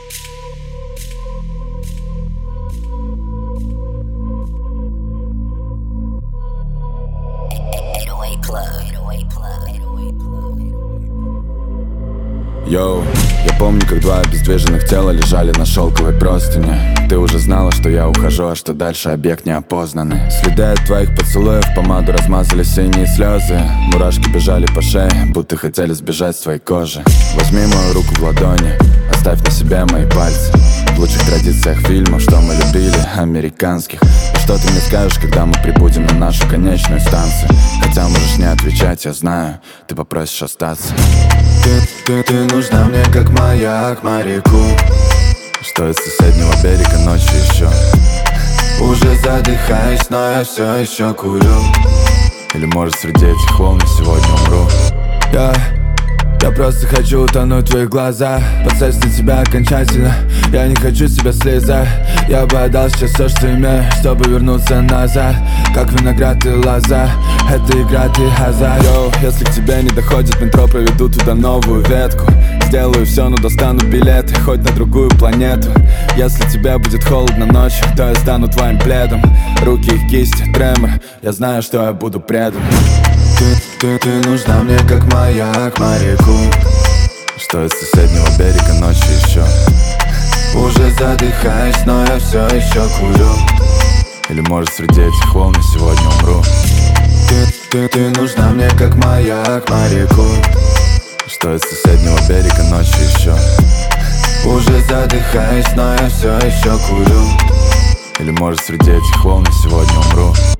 Йоу, я помню, как два обездвиженных тела лежали на шелковой простыне. Ты уже знала, что я ухожу, а что дальше объект неопознанный. Следы от твоих поцелуев помаду размазали синие слезы. Мурашки бежали по шее, будто хотели сбежать с твоей кожи. Возьми мою руку в ладони, оставь на себе мои пальцы. В лучших традициях фильмов, что мы любили, американских. И что ты мне скажешь, когда мы прибудем на нашу конечную станцию? Хотя можешь не отвечать, я знаю, ты попросишь остаться. Ты нужна мне как маяк моряку, что из соседнего берега ночью еще. Уже задыхаюсь, но я все еще курю. Или может среди этих волн я сегодня умру. Я просто хочу утонуть в твоих глазах, подсесть на тебя окончательно. Я не хочу себя слезать. Я бы отдал сейчас все, что имею, чтобы вернуться назад. Как виноград и лоза, это игра, ты азарт. Йоу, если к тебе не доходит метро, проведу туда новую ветку. Сделаю все, но достану билеты, хоть на другую планету. Если тебе будет холодно ночью, то я стану твоим пледом. Руки и кисти, тремор, я знаю, что я буду предан. Ты нужна мне как маяк моряку, что из соседнего берега ночью еще. Уже задыхаюсь, но я все еще курю. Или может среди этих волн я сегодня умру. Ты нужна мне как маяк моряку, что из соседнего берега ночью еще. Уже задыхаюсь, но я все еще курю. Или может среди этих волн я сегодня умру.